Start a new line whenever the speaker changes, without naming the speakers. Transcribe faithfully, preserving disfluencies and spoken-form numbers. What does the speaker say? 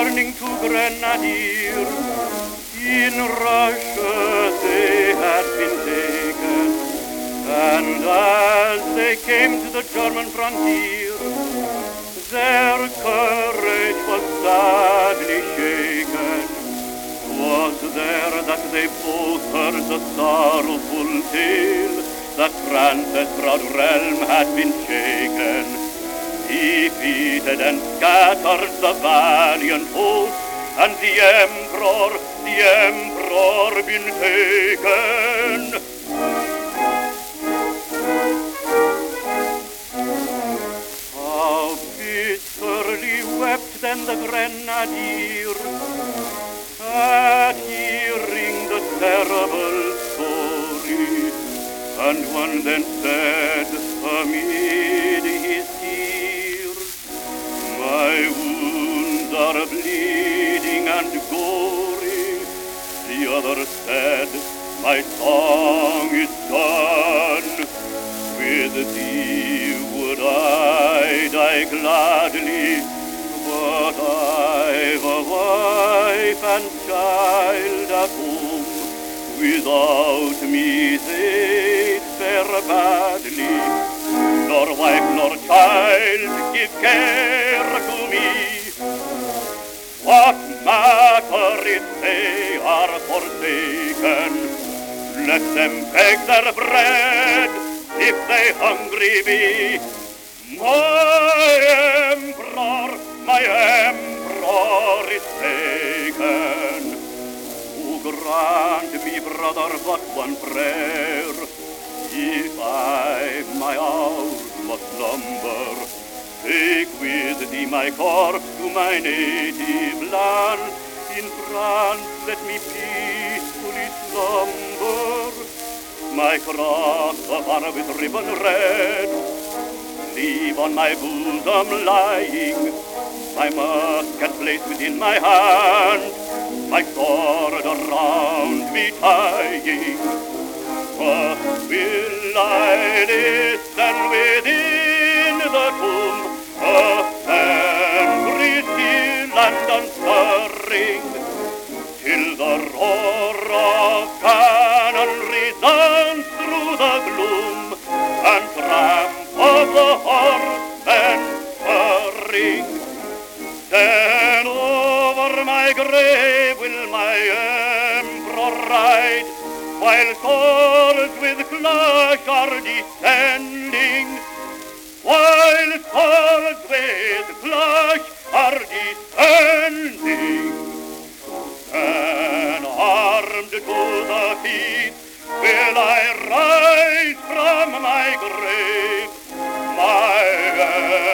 turning to grenadier. In Russia they had been taken, and as they came to the German frontier, their courage was sadly shaken. 'Twas there that they both heard the sorrowful tale that France's proud realm had been shaken. Defeated and scattered the valiant host, and the Emperor, the Emperor been taken. How bitterly wept then the grenadier at hearing the terrible story, and one then said amid his tears, "My wounds are bleeding and gory." The other said, "My song is done. With thee would I die gladly, but I've a wife and child at home. Without me they'd fare badly. Nor wife nor child give care to me. What matter if they are forsaken? Let them beg their bread if they hungry be. My Emperor, my Emperor is taken. Oh, grant me, brother, but one prayer. If I my hours must number, take with thee my corpse to my native land. In France let me peacefully slumber. My cross upon with ribbon red, leave on my bosom lying, my musket placed within my hand, my sword around me tying. But will I listen within the tomb, angry still and unstirring, till the roar of cannon resounds through the gloom, and tramp of the horsemen spurring. Then over my grave will my Emperor ride, while swords with clash are descending, while swords with clash are descending. And armed to the teeth will I rise from my grave, my